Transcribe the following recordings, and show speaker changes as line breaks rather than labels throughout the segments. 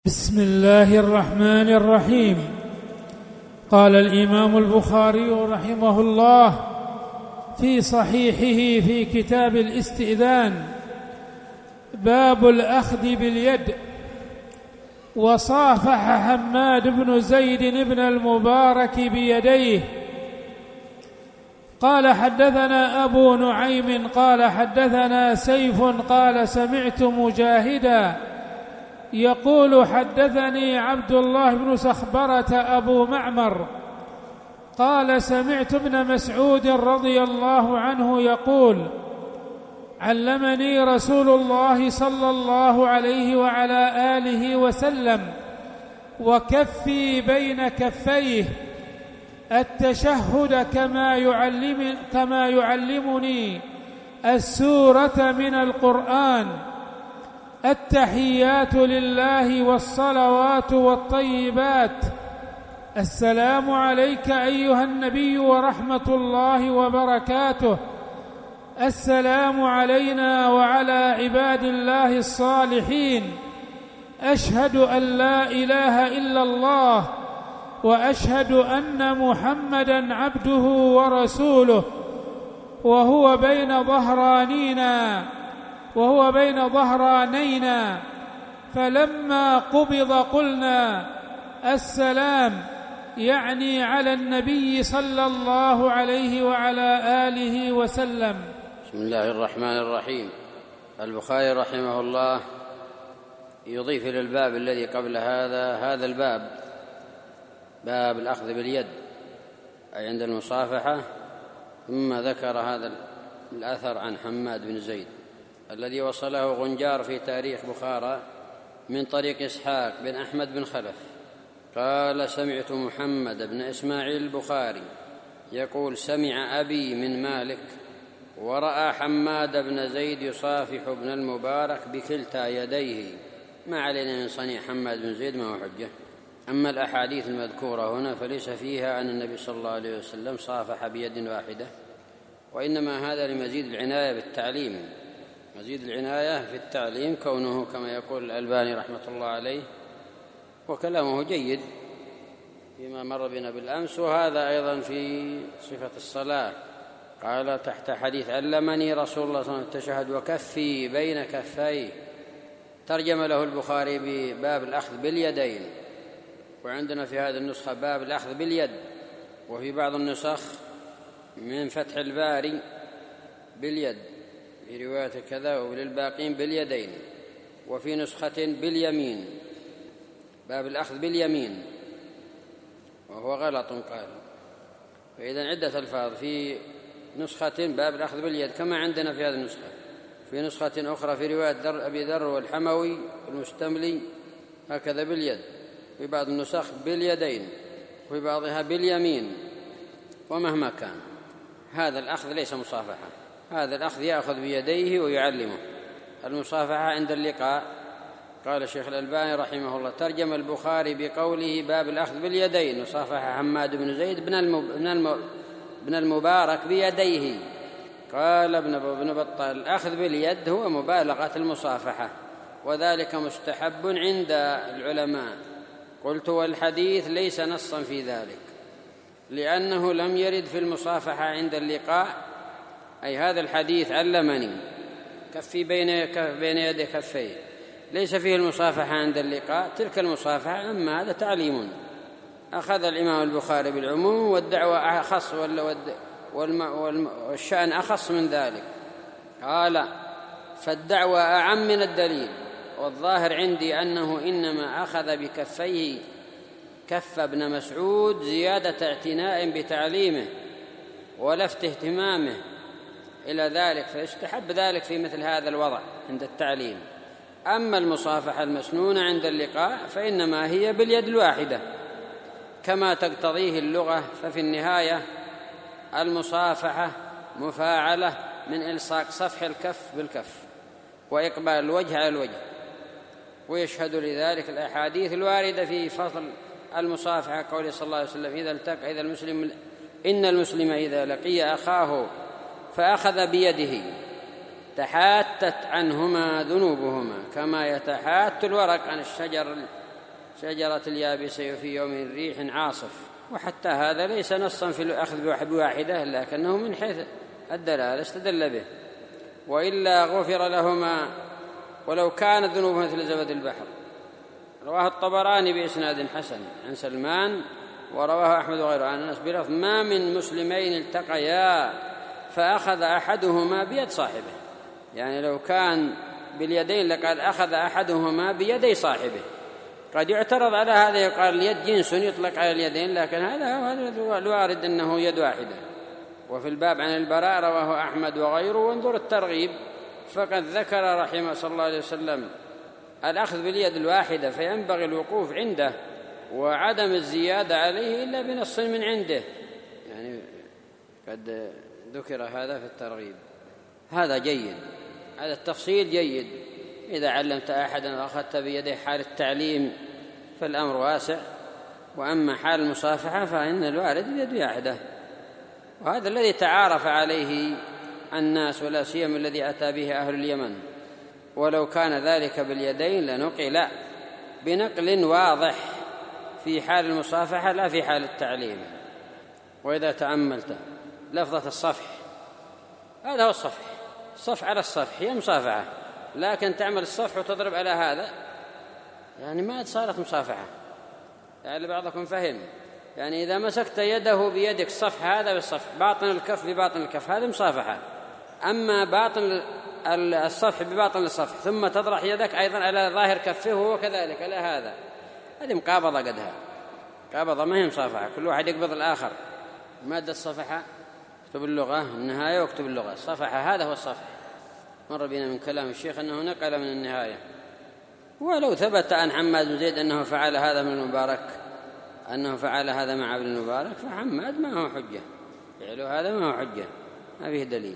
بسم الله الرحمن الرحيم. قال الإمام البخاري رحمه الله في صحيحه في كتاب الاستئذان: باب الأخذ باليد. وصافح حماد بن زيد بن المبارك بيديه. قال حدثنا أبو نعيم قال حدثنا سيف قال سمعت مجاهدا يقول حدثني عبد الله بن سخبرة أبو معمر قال سمعت ابن مسعود رضي الله عنه يقول: علمني رسول الله صلى الله عليه وعلى آله وسلم وكفي بين كفيه التشهد كما يعلمني السورة من القرآن: التحيات لله والصلوات والطيبات، السلام عليك أيها النبي ورحمة الله وبركاته، السلام علينا وعلى عباد الله الصالحين، أشهد أن لا إله إلا الله وأشهد أن محمدًا عبده ورسوله، وهو بين ظهرانينا فلما قبض قلنا السلام، يعني على النبي صلى الله عليه وعلى آله وسلم.
بسم الله الرحمن الرحيم. البخاري رحمه الله يضيف إلى الباب الذي قبل هذا الباب، باب الأخذ باليد أي عند المصافحة، ثم ذكر هذا الأثر عن حماد بن زيد الذي وصله غنجار في تاريخ بخارى من طريق إسحاق بن أحمد بن خلف قال: سمعت محمد بن إسماعيل البخاري يقول: سمع أبي من مالك ورأى حماد بن زيد يصافح ابن المبارك بكلتا يديه. ما علينا من صنيع حماد بن زيد، ما هو حجة. أما الأحاديث المذكورة هنا فليس فيها أن النبي صلى الله عليه وسلم صافح بيد واحدة، وإنما هذا لمزيد العناية بالتعليم، مزيد العناية في التعليم، كونه كما يقول الألباني رحمة الله عليه، وكلامه جيد فيما مر بنا بالأمس. وهذا أيضا في صفة الصلاة، قال تحت حديث: علمني رسول الله صلى الله عليه وسلم التشهد وكفي بين كفيه. ترجم له البخاري بباب الأخذ باليدين، وعندنا في هذه النسخة باب الأخذ باليد، وفي بعض النسخ من فتح الباري باليد في رواية كذا، وللباقين باليدين، وفي نسخة باليمين، باب الأخذ باليمين، وهو غلط قال. فإذا عدة ألفاظ في نسخة باب الأخذ باليد كما عندنا في هذه النسخة، في نسخة أخرى في رواية أبي ذر والحموي المستملي هكذا باليد، في بعض النسخ باليدين، وفي بعضها باليمين. ومهما كان هذا الأخذ ليس مصافحة، هذا الأخذ يأخذ بيديه ويعلمه. المصافحة عند اللقاء. قال الشيخ الألباني رحمه الله: ترجم البخاري بقوله باب الأخذ باليدين، وصافح حماد بن زيد بن المبارك بيديه. قال ابن بطال: الأخذ باليد هو مبالغة المصافحة، وذلك مستحب عند العلماء. قلت: والحديث ليس نصا في ذلك، لأنه لم يرد في المصافحة عند اللقاء، أي هذا الحديث علمني كفي بين يدي كفيه، ليس فيه المصافحة عند اللقاء. تلك المصافحة أما هذا تعليم. أخذ الإمام البخاري بالعموم، والدعوة أخص والشأن أخص من ذلك. قال: فالدعوة أعم من الدليل، والظاهر عندي أنه إنما أخذ بكفيه كف ابن مسعود زيادة اعتناء بتعليمه ولفت اهتمامه إلى ذلك، فيستحب ذلك في مثل هذا الوضع عند التعليم. أما المصافحة المسنونة عند اللقاء فإنما هي باليد الواحدة كما تقتضيه اللغة، ففي النهاية المصافحة مفاعلة من إلصاق صفح الكف بالكف وإقبال الوجه على الوجه. ويشهد لذلك الأحاديث الواردة في فضل المصافحة، قوله صلى الله عليه وسلم: إن المسلم إذا لقي أخاه فأخذ بيده تحاتت عنهما ذنوبهما كما يتحات الورق عن الشجر شجرة اليابسة في يوم ريح عاصف. وحتى هذا ليس نصا في الأخذ بواحدة، لكنه من حيث الدلالة استدل به. وإلا غفر لهما ولو كانت ذنوب مثل زبد البحر. رواه الطبراني بإسناد حسن عن سلمان، ورواه أحمد وغيره عن أنس بلفظ: ما من مسلمين التقيا فأخذ أحدهما بيد صاحبه. يعني لو كان باليدين لقال أخذ أحدهما بيدي صاحبه. قد يعترض على هذا، يقال اليد جنس يطلق على اليدين، لكن هذا الوارد أنه يد واحدة. وفي الباب عن البراء رواه أحمد وغيره. وانظر الترغيب، فقد ذكر رحمه صلى الله عليه وسلم الأخذ باليد الواحدة، فينبغي الوقوف عنده وعدم الزيادة عليه إلا بنص من عنده. يعني قد ذكر هذا في الترغيب. هذا جيد، هذا التفصيل جيد. إذا علمت أحدا وأخذت بيده حال التعليم فالأمر واسع، وأما حال المصافحة فإن الوارد بيد واحدة. وهذا الذي تعارف عليه الناس، ولا سيما الذي أتى به أهل اليمن. ولو كان ذلك باليدين لنقل بنقل واضح في حال المصافحة لا في حال التعليم. وإذا تأملت لفظة الصفح، هذا هو الصفح، الصفح على الصفح هي مصافحة، لكن تعمل الصفح وتضرب على هذا يعني ما صارت مصافحة. يعني بعضكم فهم، يعني إذا مسكت يده بيدك الصفح هذا بالصفح، باطن الكف بباطن الكف، هذه مصافحة. أما باطن الصفح بباطن الصفح ثم تضرح يدك أيضا على ظاهر كفه وهو كذلك على هذا، هذه مقابضة قدها، قابضة ما هي مصافحة. كل واحد يقبض الآخر. مادة الصفحة اكتب اللغة النهاية واكتب اللغة. الصفحة هذا هو الصفح. مر بنا من كلام الشيخ أنه نقل من النهاية. ولو ثبت عن حماد بن زيد أنه فعل هذا من المبارك، أنه فعل هذا مع ابن المبارك، فحماد ما هو حجة، فعله هذا ما هو حجة، ما فيه دليل.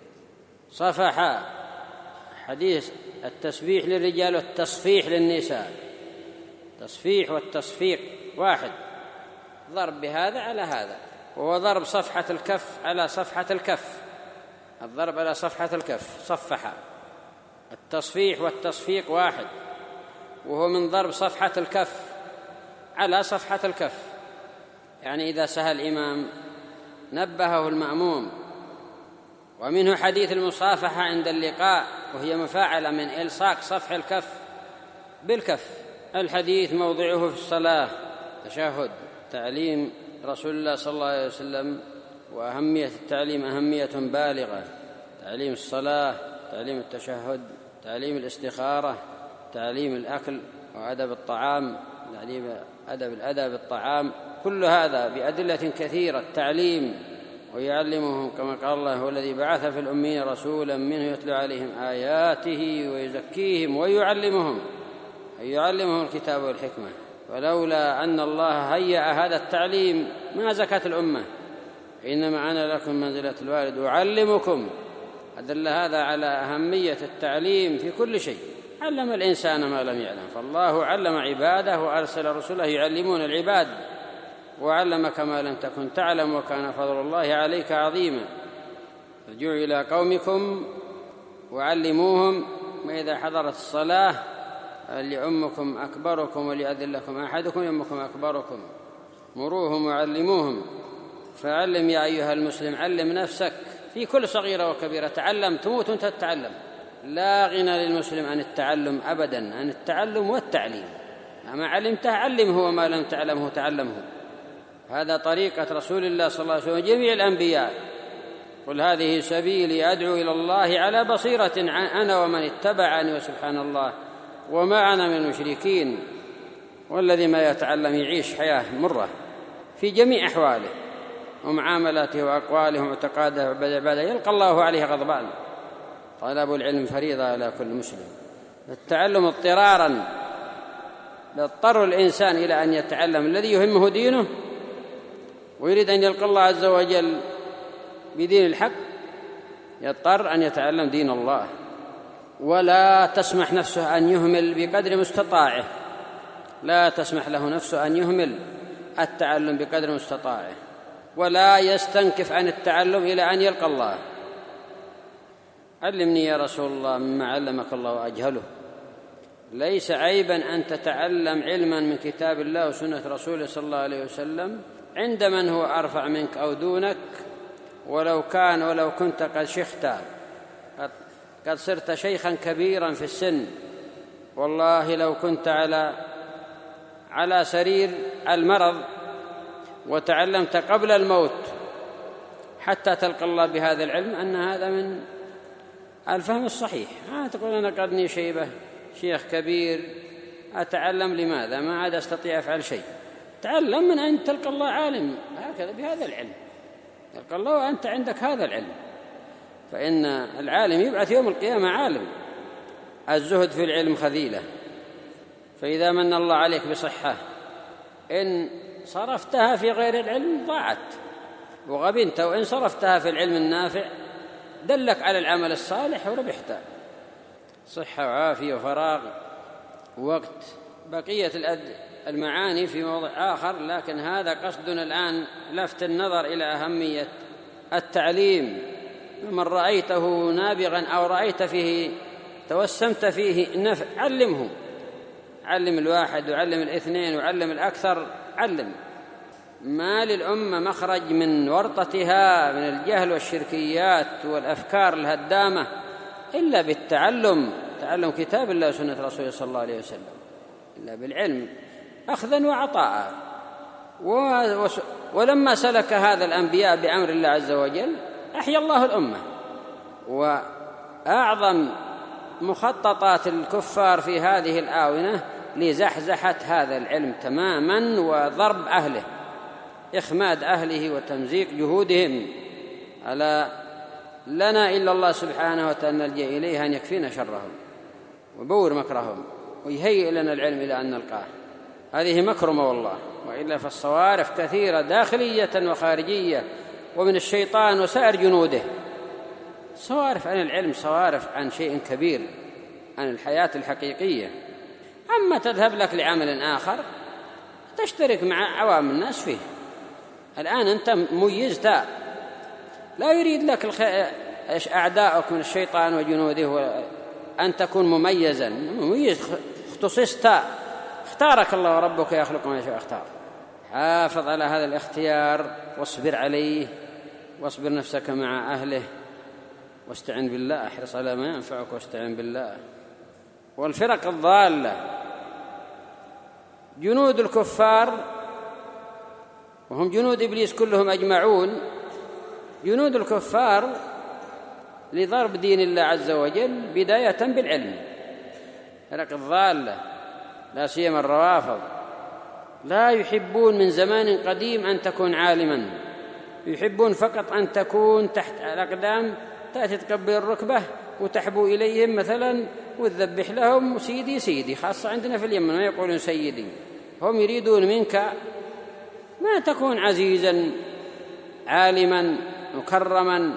صفحة حديث التسبيح للرجال والتصفيح للنساء. تصفيح والتصفيق واحد، ضرب بهذا على هذا، وهو ضرب صفحة الكف على صفحة الكف، الضرب على صفحة الكف صفحة. التصفيح والتصفيق واحد، وهو من ضرب صفحة الكف على صفحة الكف. يعني إذا سهى الإمام نبهه المأموم. ومنه حديث المصافحة عند اللقاء، وهي مفاعلة من إلصاق صفح الكف بالكف. الحديث موضعه في الصلاة، تشهد، تعليم رسول الله صلى الله عليه وسلم، وأهمية التعليم أهمية بالغة. تعليم الصلاة، تعليم التشهد، تعليم الاستخارة، تعليم الأكل وأدب الطعام، تعليم أدب الطعام، كل هذا بأدلة كثيرة. التعليم ويعلمهم كما قال الله: هو الذي بعث في الأمين رسولا منه يتلو عليهم آياته ويزكيهم ويعلمهم الكتاب والحكمة. ولولا أن الله هيأ هذا التعليم ما زكت الأمة. إنما أنا لكم منزلة الوالد أعلمكم. أدل هذا على أهمية التعليم في كل شيء. علم الإنسان ما لم يعلم، فالله علم عباده وأرسل رسله يعلمون العباد. وعلمك ما لم تكن تعلم وكان فضل الله عليك عظيما. ارجعوا إلى قومكم وعلموهم، وإذا حضرت الصلاة ليؤمكم أكبركم وليأذن لكم أحدكم يؤمكم أكبركم، مروهم وعلموهم. فعلم يا أيها المسلم، علم نفسك في كل صغيرة وكبيرة. تعلم، تموت وانت تتعلم. لا غنى للمسلم عن التعلم أبدا، عن التعلم والتعليم. ما علمته علمه، وما لم تعلمه تعلمه. هذا طريقة رسول الله صلى الله عليه وسلم جميع الأنبياء. قل هذه سبيلي أدعو إلى الله على بصيرة أنا ومن اتبعني وسبحان الله وما أنا من المشركين. والذي ما يتعلم يعيش حياة مرة في جميع أحواله ومعاملاته وأقواله ومعتقاده وعباده، يلقى الله عليه غضبان. طلب العلم فريضة على كل مسلم. التعلم اضطرارا، يضطر الإنسان إلى أن يتعلم الذي يهمه دينه ويريد أن يلقى الله عز وجل بدين الحق، يضطر أن يتعلم دين الله. ولا تسمح نفسه أن يهمل بقدر مستطاعه، لا تسمح له نفسه أن يهمل التعلم بقدر مستطاعه، ولا يستنكف عن التعلم إلى أن يلقى الله. علمني يا رسول الله مما علمك الله وأجهله. ليس عيبا أن تتعلم علما من كتاب الله وسنة رسوله صلى الله عليه وسلم عند من هو أرفع منك أو دونك، ولو كنت قد شخت، قد صرت شيخا كبيرا في السن. والله لو كنت على سرير المرض وتعلمت قبل الموت حتى تلقى الله بهذا العلم، أن هذا من الفهم الصحيح. تقول أنا قدني شيبة، شيخ كبير، أتعلم لماذا؟ ما عاد أستطيع أفعل شيء. تعلم من أن تلقى الله عالم هكذا بهذا العلم، تلقى الله وأنت عندك هذا العلم. فإن العالم يبعث يوم القيامة عالم. الزهد في العلم خذيلة، فإذا من الله عليك بصحة إن صرفتها في غير العلم ضاعت وغبنت، وإن صرفتها في العلم النافع دلك على العمل الصالح وربحت. صحة وعافية وفراغ ووقت. بقية المعاني في موضع آخر، لكن هذا قصدنا الآن لفت النظر إلى أهمية التعليم. من رأيته نابغا أو رأيت فيه توسمت فيه نفع علمه، علم الواحد وعلم الاثنين وعلم الأكثر، علم. ما للأمة مخرج من ورطتها من الجهل والشركيات والأفكار الهدامة إلا بالتعلم، تعلم كتاب الله وسنة رسوله صلى الله عليه وسلم، إلا بالعلم أخذا وعطاء. ولما سلك هذا الأنبياء بأمر الله عز وجل أحيا الله الأمة. وأعظم مخططات الكفار في هذه الآونة لزحزحة هذا العلم تماما وضرب أهله، إخماد أهله وتمزيق جهودهم. ألا لنا إلا الله سبحانه وتعالى نلجأ إليه أن يكفينا شرهم وبور مكرهم ويهيئ لنا العلم إلى أن نلقاه. هذه مكرمة والله، وإلا فالصوارف كثيرة داخلية وخارجية ومن الشيطان وسائر جنوده. صوارف عن العلم، صوارف عن شيء كبير، عن الحياة الحقيقية. أما تذهب لك لعمل آخر تشترك مع عوام الناس فيه. الآن أنت ميزت، لا يريد لك أعداؤك من الشيطان وجنوده أن تكون مميزا، مميز، اختصصت، اختارك الله وربك يخلق ما يشاء اختار. حافظ على هذا الاختيار واصبر عليه، واصبر نفسك مع أهله، واستعن بالله، احرص على ما ينفعك واستعن بالله. والفرق الضالة جنود الكفار، وهم جنود إبليس كلهم أجمعون، جنود الكفار لضرب دين الله عز وجل بداية بالعلم. فرق الضالة لا سيما الروافض لا يحبون من زمان قديم أن تكون عالما، يحبون فقط أن تكون تحت الأقدام، تأتي تقبل الركبة وتحبو إليهم مثلا وتذبح لهم سيدي سيدي، خاصة عندنا في اليمن ما يقولون سيدي، هم يريدون منك ما تكون عزيزا عالما مكرما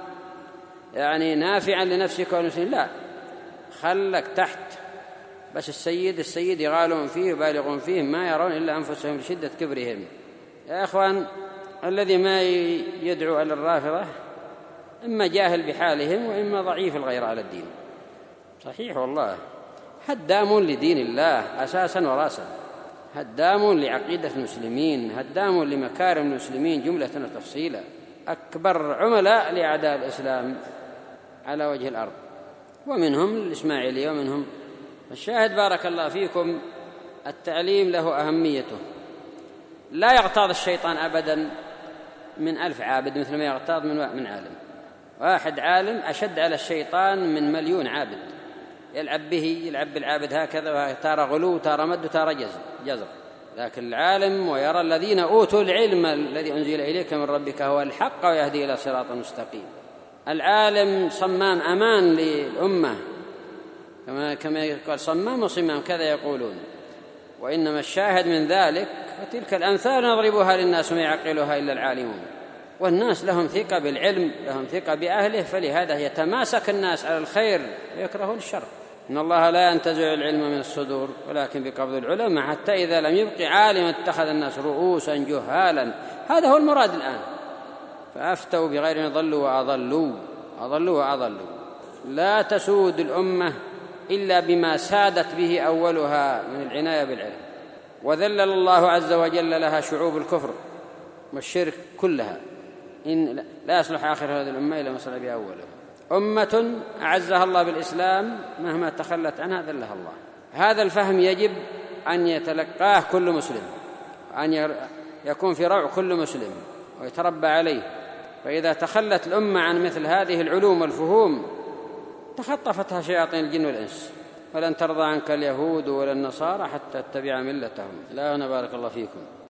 يعني نافعا لنفسك ونفسك، لا، خلك تحت بس السيد يغالون فيه وبالغون فيه، ما يرون إلا أنفسهم لشدة كبرهم. يا أخوان، الذي ما يدعو على الرافضة إما جاهل بحالهم وإما ضعيف الغير على الدين. صحيح والله، هدام لدين الله أساسا وراسا، هدام لعقيدة المسلمين، هدام لمكارم المسلمين جملة وتفصيلا، أكبر عملاء لأعداء الإسلام على وجه الأرض، ومنهم الإسماعيلية ومنهم. الشاهد بارك الله فيكم، التعليم له أهميته. لا يغتاظ الشيطان أبدا من 1000 عابد مثل ما يغتاظ من عالم واحد. عالم أشد على الشيطان من 1,000,000 عابد، يلعب به، يلعب بالعابد هكذا، تارى غلو تارى مد تارى جزر. لكن العالم ويرى الذين أوتوا العلم الذي أنزل إليك من ربك هو الحق ويهدي إلى صراط مستقيم. العالم صمام أمان للأمة، كما يقول صمام وصمام كذا يقولون. وإنما الشاهد من ذلك فتلك الأمثال نضربها للناس وما يعقلها إلا العالمون. والناس لهم ثقة بالعلم، لهم ثقة بأهله، فلهذا يتماسك الناس على الخير ويكرهون الشر. إن الله لا ينتزع العلم من الصدور ولكن بقبض العلماء، حتى إذا لم يبق عالم اتخذ الناس رؤوسا جهالا. هذا هو المراد الآن. فأفتوا بغير ضلوا وأضلوا. لا تسود الأمة إلا بما سادت به أولها من العناية بالعلم، وذلل الله عز وجل لها شعوب الكفر والشرك كلها، إن لا يصلح آخر هذه الأمة إلا ما صلح بها أولها. أمة أعزها الله بالإسلام مهما تخلت عنها ذلها الله. هذا الفهم يجب أن يتلقاه كل مسلم، أن يكون في روع كل مسلم ويتربى عليه. فإذا تخلت الأمة عن مثل هذه العلوم والفهوم تخطفتها شياطين الجن والإنس، ولن ترضى عنك اليهود ولا النصارى حتى تتبع ملتهم. لا بارك الله فيكم.